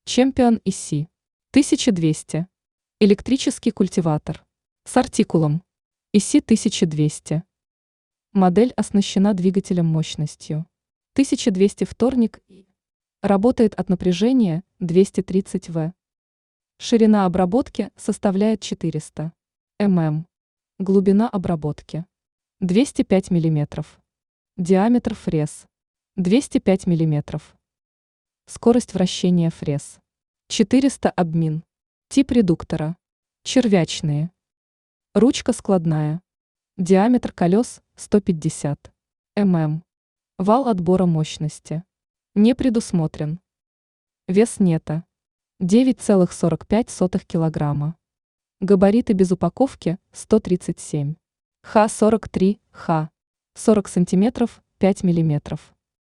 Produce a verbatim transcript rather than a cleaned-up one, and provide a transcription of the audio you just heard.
Чемпион и си тысяча двести. Электрический культиватор с артикулом и си тысяча двести. Модель оснащена двигателем мощностью тысяча двести вторник и работает от напряжения двести тридцать ватт. Ширина обработки составляет четыреста миллиметров. Глубина обработки двести пять миллиметров. Диаметр фрез двести пять миллиметров. Скорость вращения фрез четыреста обмин. Тип редуктора червячные. Ручка складная. Диаметр колес сто пятьдесят миллиметров. Вал отбора мощности не предусмотрен. Вес нета девять целых сорок пять сотых килограмма. Габариты без упаковки сто тридцать семь. Х сорок три, Х сорок сантиметров, пять миллиметров.